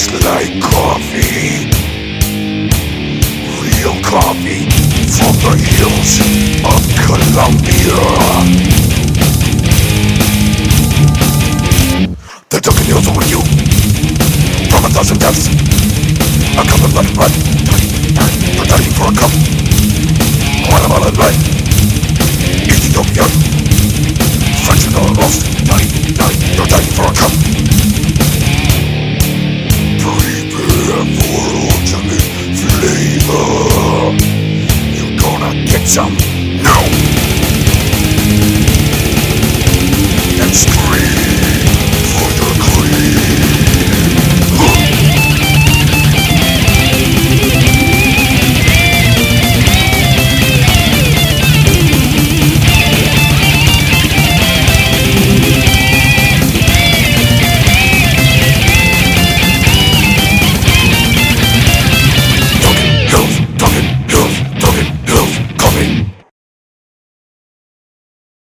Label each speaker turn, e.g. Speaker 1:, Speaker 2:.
Speaker 1: tastes like coffee. Real coffee from the hills of Colombia. The Dunkin' Hills over you. From 1,000 deaths, a cup of blood. We're dying for a cup. Guatemala life. Ethiopia. Fractional lost. Die.